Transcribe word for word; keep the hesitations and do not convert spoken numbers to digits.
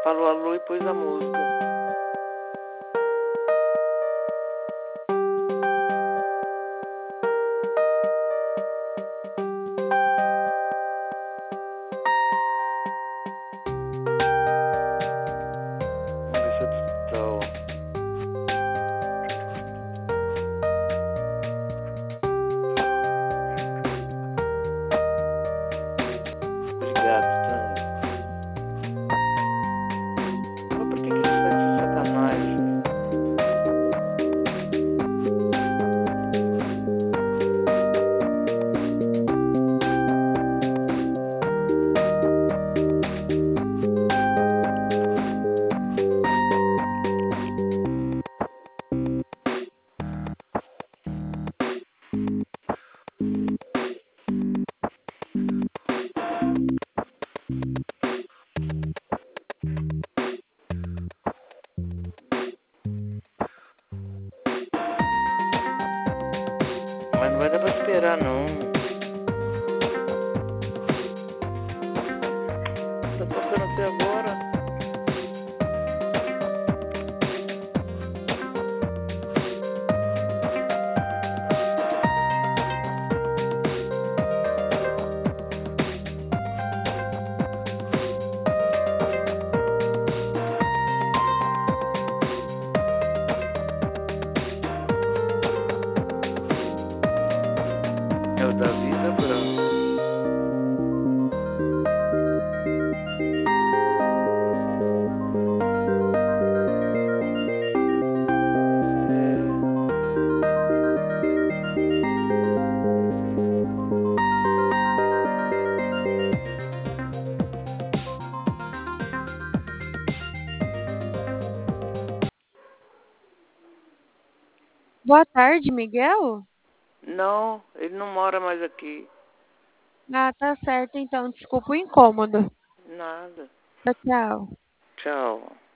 falou alô e pôs a música. Vamos ver se eu tô... Obrigado, Tânia. Mas por que que eles fazem essa sacanagem? Mas não vai dar pra esperar, não. Tá tocando até agora. É o Davi da Branco. Boa tarde, Miguel. Não, ele não mora mais aqui. Ah, tá certo então. Desculpa o incômodo. Nada. Tchau, tchau. Tchau.